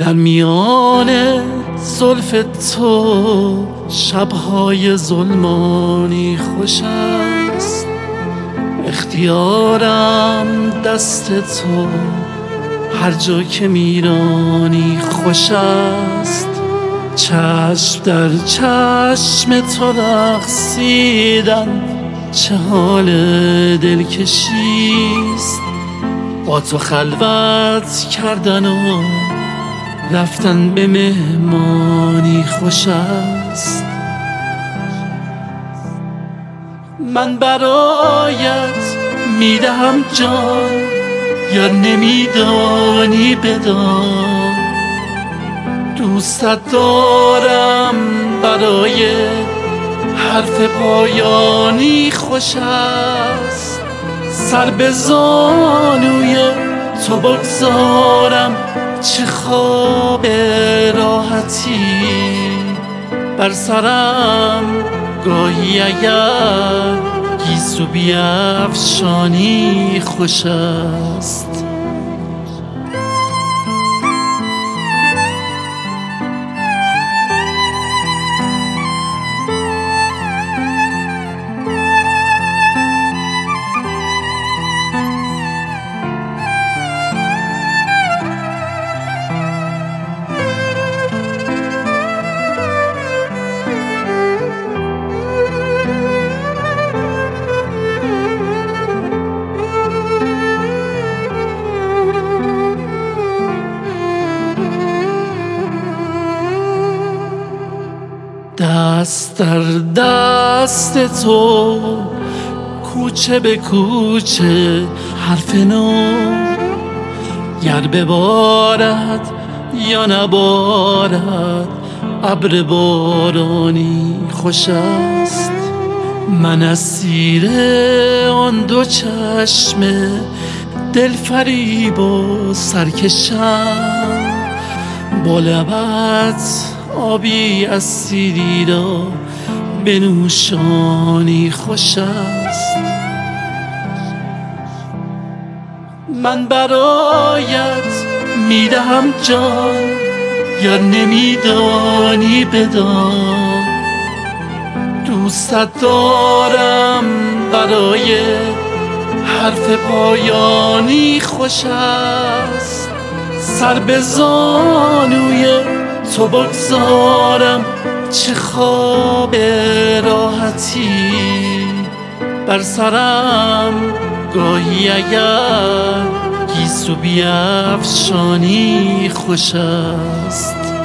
در میان زلف تو شبهای ظلمانی خوش است، اختیارم دست تو، هر جا که میرانی خوش است. چشم در چشم تو رقصیدن چه حال دلکشیست، با تو خلوت کردن و رفتن به مهمانی خوش است. من برایت میدهم جان، یا نمیدانی بدان، دوستت دارم برای حرف پایانی خوش است. سر به زانوی تو بگذارم چه خواب راحتی بر سرم، گاهی اگر گیسو بیفشانی خوش است. دست در دست تو، کوچه به کوچه حرف نو، گر ببارد یا نبارد ابر بارانی خوش است. من اسیر آن دو چشم دلفریب و سرکشم، با لبت آبی از سیری را به نوشانی خوش است. من برایت میدهم جان، یا نمیدانی بدان، دوستت دارم برای حرف پایانی خوش است. سر به زانوی تو بگذارم چه خواب راحتی بر سرم، گاهی اگر گیسو بیفشانی خوش است.